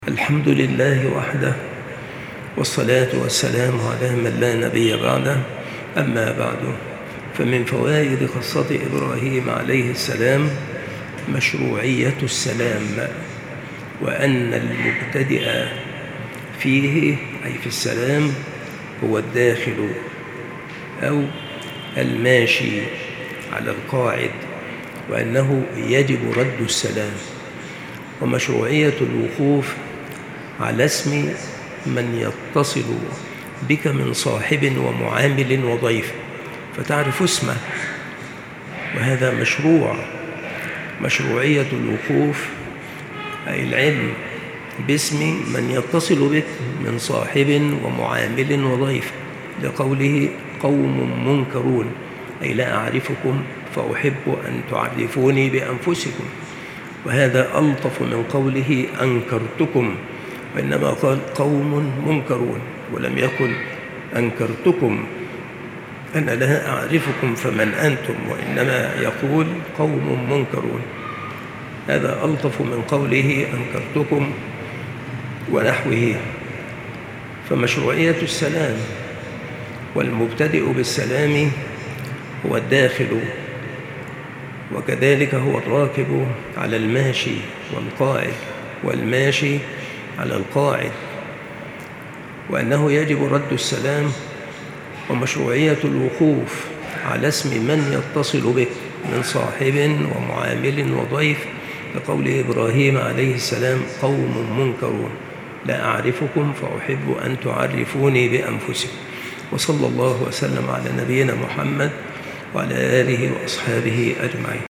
الحمد لله وحده، والصلاة والسلام على من لا نبي بعده. أما بعد، فمن فوائد قصة إبراهيم عليه السلام مشروعية السلام، وأن المبتدئ فيه أي في السلام هو الداخل أو الماشي على القاعد، وأنه يجب رد السلام. ومشروعية الوقوف على اسم من يتصل بك من صاحب ومعامل وضيف فتعرف اسمه، وهذا مشروع. مشروعية الوقوف أي العلم باسم من يتصل بك من صاحب ومعامل وضيف، لقوله قوم منكرون، أي لا أعرفكم فأحب أن تعرفوني بأنفسكم. وهذا ألطف من قوله أنكرتكم، وإنما قال قوم منكرون، ولم يقل أنكرتكم أنا لا أعرفكم فمن أنتم، وإنما يقول قوم منكرون. هذا ألطف من قوله أنكرتكم ونحوه. فمشروعية السلام، والمبتدئ بالسلام هو الداخل، وكذلك هو الراكب على الماشي والقاعد، والماشي على القاعد، وأنه يجب رد السلام. ومشروعية الوقوف على اسم من يتصل بك من صاحب ومعامل وضيف، لقول إبراهيم عليه السلام قوم منكرون لا أعرفكم فأحب أن تعرفوني بأنفسكم. وصلى الله وسلم على نبينا محمد وعلى آله وأصحابه أجمعين.